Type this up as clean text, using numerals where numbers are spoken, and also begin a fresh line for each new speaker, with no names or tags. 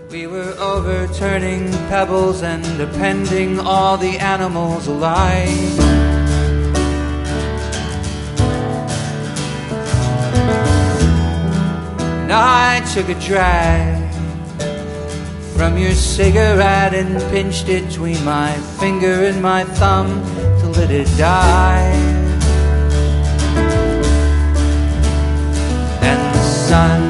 We were overturning pebbles and appending all the animals alive. And I took a drag from your cigarette and pinched it between my finger and my thumb to let it die. And the sun